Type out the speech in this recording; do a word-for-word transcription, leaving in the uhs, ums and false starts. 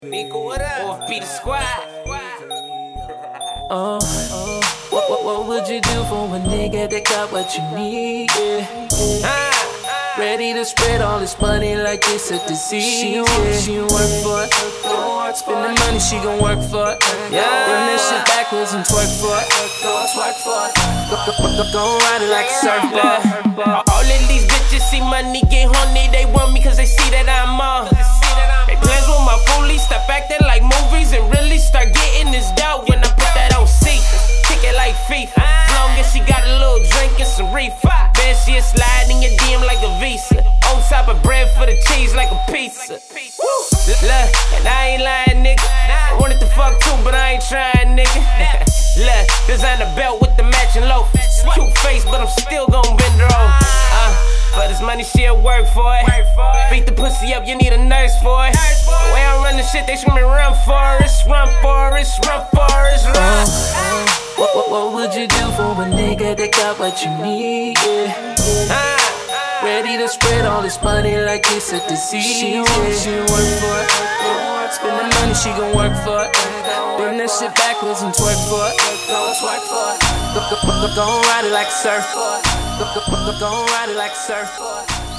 Nico, what up? Off beat the squad. Oh, oh. What, what, what would you do for a nigga that got what you need? Yeah. Ah. Ready to spread all this money like it's a disease. She don't, yeah. she don't work for it. Spend the money, she gon' work for it. Yeah. Bring that shit backwards and twerk for it. Twerk for it. Go, go, go, go ride it like a surfboard. All of these bitches see money get horny. They want me cause they see that I'm on. They plans with my fully stop acting like movies and really start getting this dough when I put that on C. Kick it like FIFA. As long as she got a little drink and some reefer. Then she'll slide in your D M like a Visa. On top of bread for the cheese like a pizza. Look, and I ain't lying, nigga. I wanted to fuck too, but I ain't trying, nigga. Look, design a belt with the matching loafers. Cute face, but I'm still gon' bend her over. Uh, for this money, she'll work for it. Beat the pussy up, you need a nurse for it. The way I run the shit, they screamin' run for it, run for it, run for it, run. Oh, oh. What, what, what would you do for a nigga that got what you need? Yeah. Ah. Ready to spread all this money like it's a disease. She don't, yeah. she don't work for it. Spend the money, she gon' work for it. Bring that shit backwards and twerk for it. Twerk for it. Go, go, go, go ride it like a surfboard. Go, go, go, go ride it like a surfboard.